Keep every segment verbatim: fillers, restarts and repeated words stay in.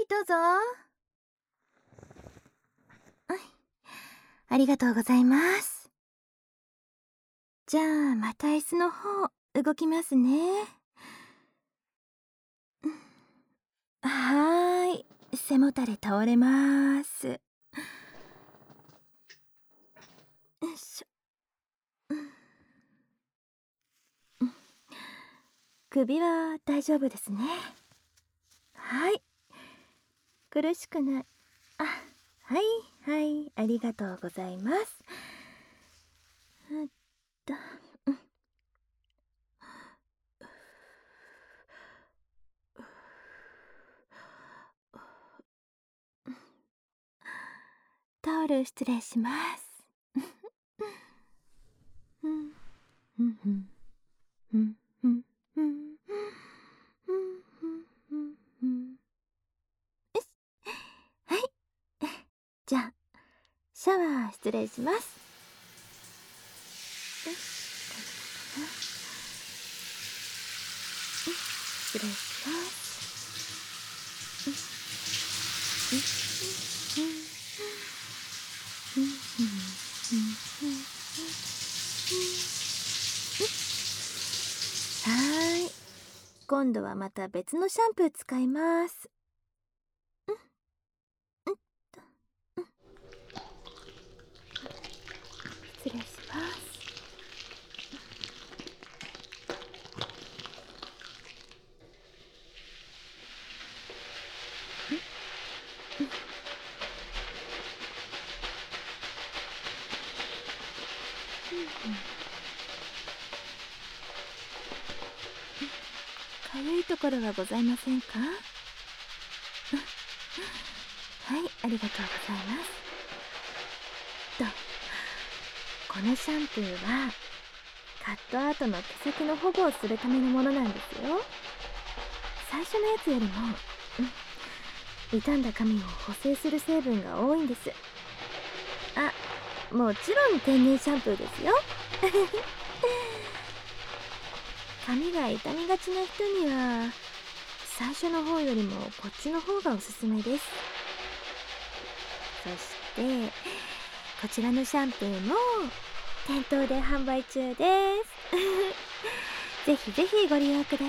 い、どうぞ。はい、ありがとうございます。じゃあまた椅子の方動きますね。はーい、背もたれ倒れます。よいしょ。首は大丈夫ですね。はい、苦しくない。あ、はいはい、ありがとうございます。うっと、うん、タオル失礼します。うん、うん、うん、うん、うん、うん、うん、うん、うん。よし、はい。じゃあシャワー失礼します。よし、大丈夫かな。失礼します。はーい、今度はまた別のシャンプー使います。うんうんと、うん、失礼します。かゆいところはございませんか？はい、ありがとうございます。と、このシャンプーはカットアートの毛先の保護をするためのものなんですよ。最初のやつよりも、うん、傷んだ髪を補正する成分が多いんです。あ、もちろん天然シャンプーですよ。髪が傷みがちな人には最初の方よりもこっちの方がおすすめです。そしてこちらのシャンプーも店頭で販売中です。ぜひぜひご利用ください。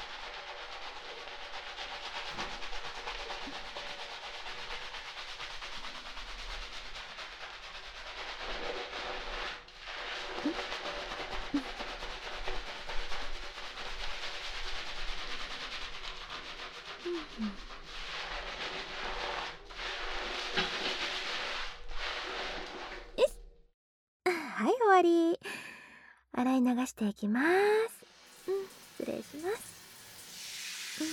はい、終わり。洗い流していきます。うん、失礼します。うん、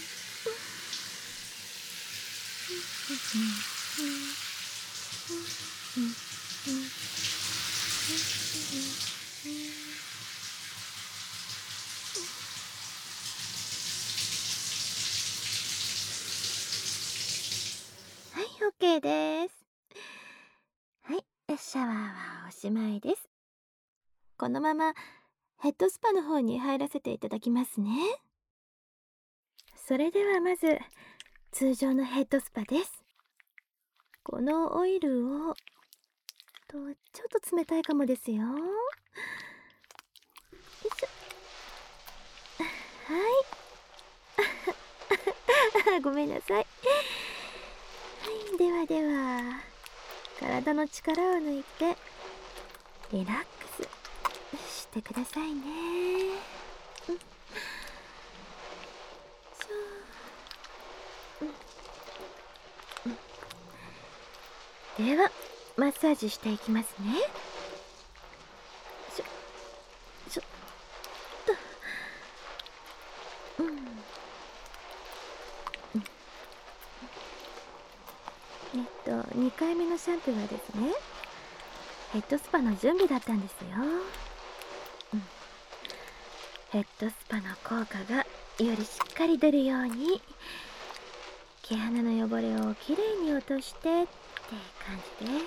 はい、OK です。はい、シャワーはおしまいです。このままヘッドスパの方に入らせていただきますね。それではまず通常のヘッドスパです。このオイルをとちょっと冷たいかもですよ。よいしょ。はい。ごめんなさい。はい、ではでは体の力を抜いてリラックスしてくださいね。うん、そう、うん、ではマッサージしていきますね。しょしょっと、うん、うん、えっとにかいめのシャンプーはですね、ヘッドスパの準備だったんですよ。うん、ヘッドスパの効果がよりしっかり出るように毛穴の汚れをきれいに落としてって感じです。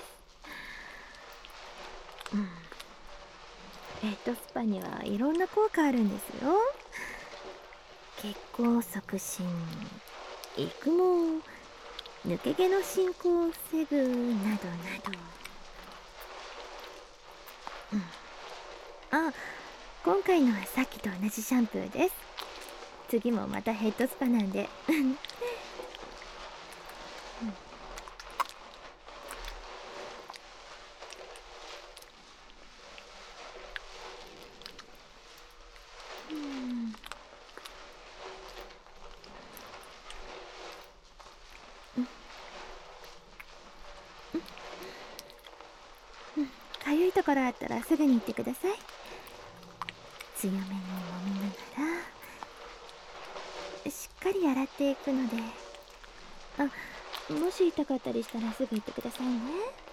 うん、ヘッドスパにはいろんな効果あるんですよ。血行促進、育毛、 抜け毛の進行を防ぐなどなど。うん、あ、今回のはさっきと同じシャンプーです。次もまたヘッドスパなんでかゆいところあったらすぐに言ってください。強めに揉みながらしっかり洗っていくので、あ、もし痛かったりしたらすぐ言ってくださいね。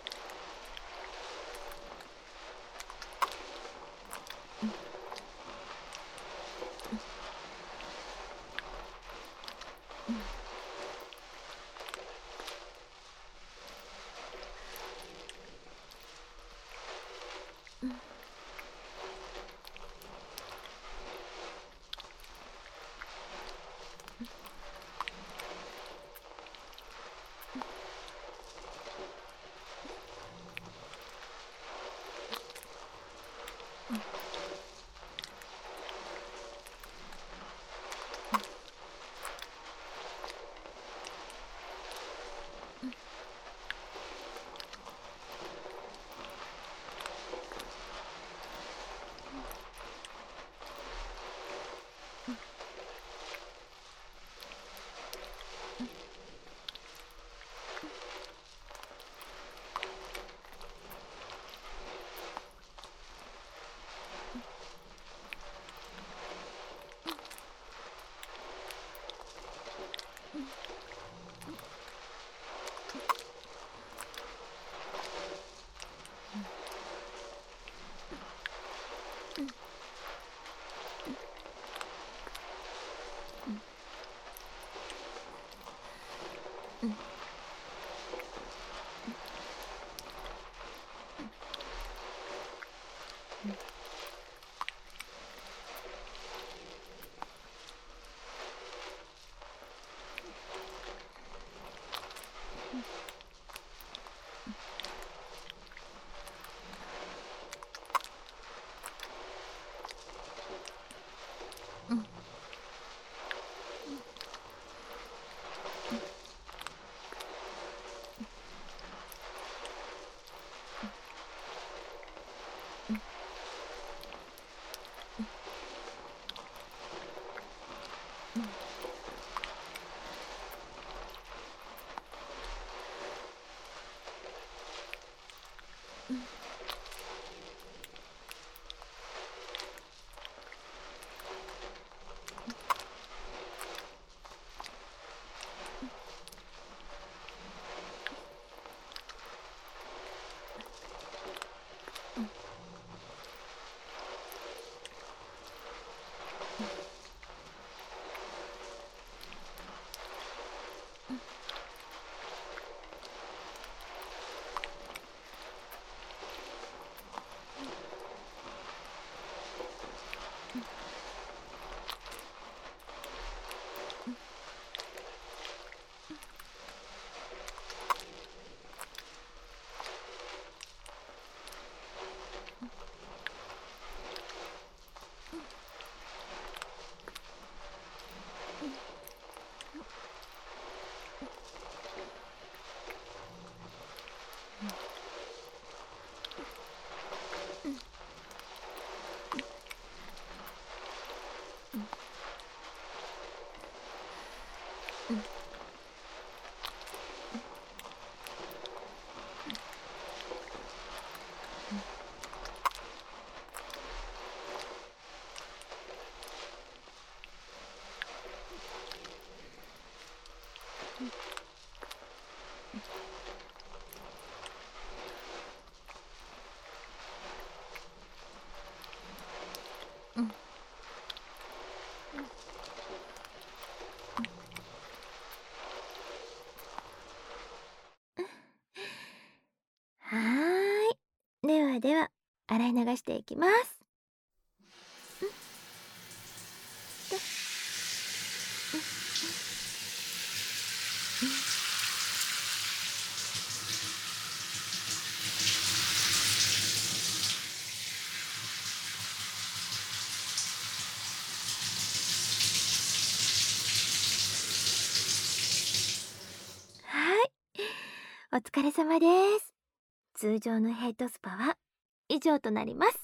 はーい。ではでは、洗い流していきます。 お疲れ様です。通常のヘッドスパは以上となります。